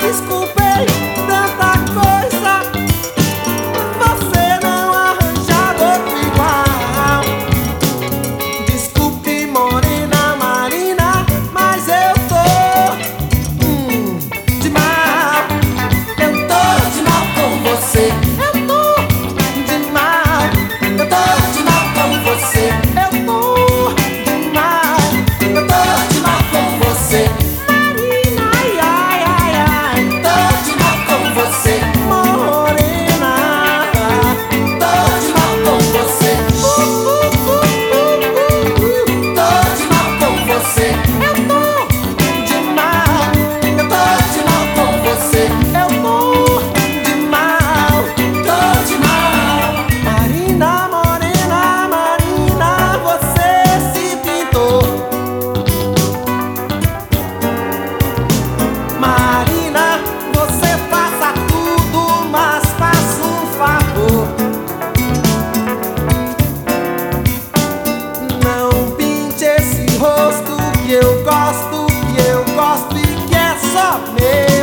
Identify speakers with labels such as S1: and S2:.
S1: desculpei tanta coisa, você não arranjar outro igual. Desculpe, morena Marina, mas eu tô de mal. Eu tô de mal com você. Eu tô de mal. Eu tô de mal com você. Eu tô de mal. Eu tô de mal com você. Marina, ai, ai, ai, ai. Tô de mal com você. Morena, tô de mal com você. Tô de mal com você. Eu tô de mal. Eu tô de mal com você. Eu tô de mal. Tô de mal. Marina, morena, Marina, você se pintou. Marina, você faça tudo, mas faça um favor. Não pinte esse rosto que eu gosto e que é só meu.